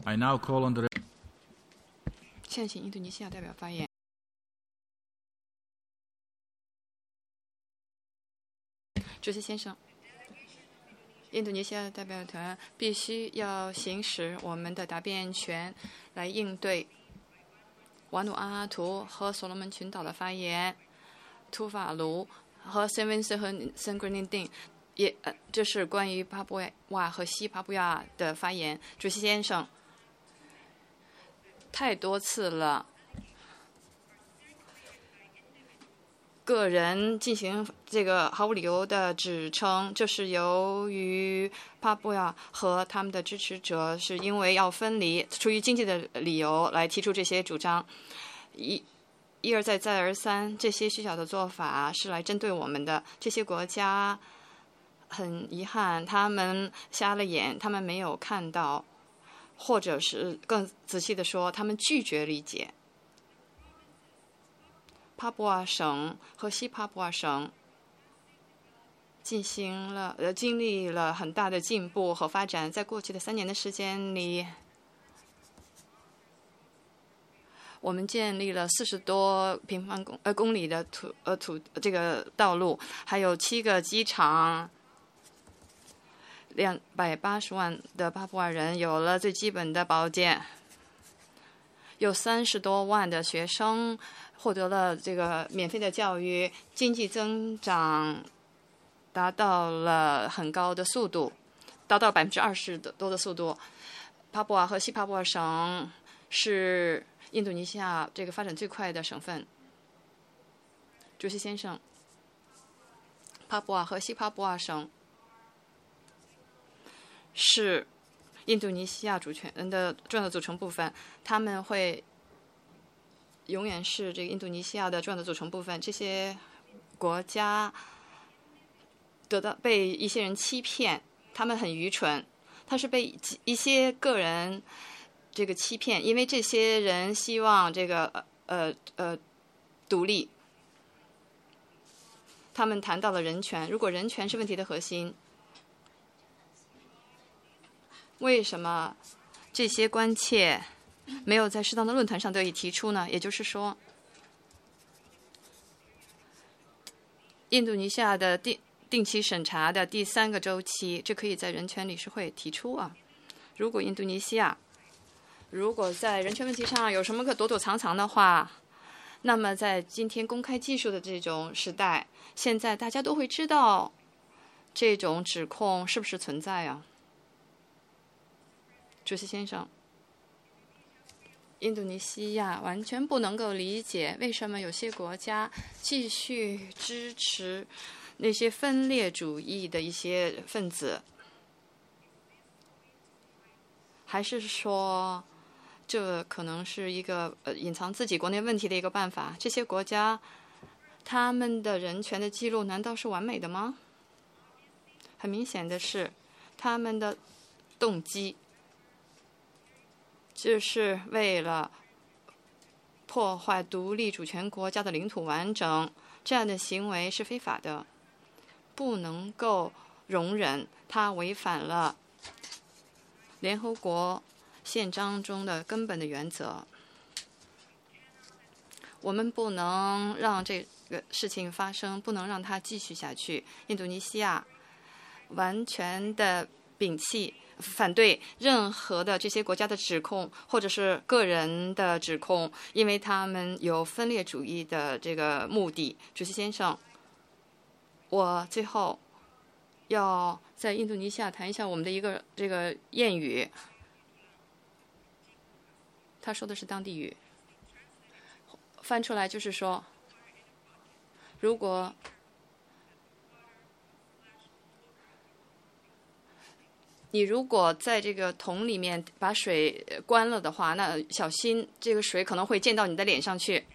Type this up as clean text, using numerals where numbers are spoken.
I now call on the 现在请印度尼西亚代表发言。主席先生，印度尼西亚代表团必须要行使我们的答辩权，来应对瓦努阿图和所罗门群岛的发言。图瓦卢和森温斯和圣格林丁也这是关于帕布亚和西帕布亚的发言。主席先生，太多次了，个人进行这个毫无理由的指称，这是由于帕布亚和他们的支持者是因为要分离，出于经济的理由来提出这些主张。一而再再而三，这些虚假的做法是来针对我们的。这些国家很遗憾，他们瞎了眼，他们没有看到，或者是更仔细的说，他们拒绝理解。帕布亚省和西帕布亚省经历了很大的进步和发展。在过去的3年的时间里，我们建立了40多平方公里的这个道路，还有7个机场。280万的帕布亚人有了最基本的保健，有30多万的学生获得了这个免费的教育，经济增长达到了很高的速度，达到20%多的速度。帕布亚和西帕布亚省是印度尼西亚这个发展最快的省份。主席先生，帕布亚和西帕布亚省是印度尼西亚主权的重要的组成部分，他们会永远是这个印度尼西亚的重要的组成部分。这些国家被一些人欺骗，他们很愚蠢，他是被一些个人这个欺骗，因为这些人希望这个独立。他们谈到了人权，如果人权是问题的核心，为什么这些关切没有在适当的论坛上得以提出呢？也就是说，印度尼西亚的定期审查的第3个周期，这可以在人权理事会提出啊。如果印度尼西亚在人权问题上有什么可躲躲藏藏的话，那么在今天公开技术的这种时代，现在大家都会知道这种指控是不是存在啊。主席先生，印度尼西亚完全不能够理解为什么有些国家继续支持那些分裂主义的一些分子，还是说这可能是一个隐藏自己国内问题的一个办法？这些国家他们的人权的记录难道是完美的吗？很明显的是，他们的动机就是为了破坏独立主权国家的领土完整，这样的行为是非法的，不能够容忍，它违反了联合国宪章中的根本的原则。我们不能让这个事情发生，不能让它继续下去。印度尼西亚完全的摒弃反对任何的这些国家的指控，或者是个人的指控，因为他们有分裂主义的这个目的。主席先生，我最后要在印度尼西亚谈一下我们的一个这个谚语，他说的是当地语，翻出来就是说，如果在这个桶里面把水关了的话，那小心这个水可能会溅到你的脸上去。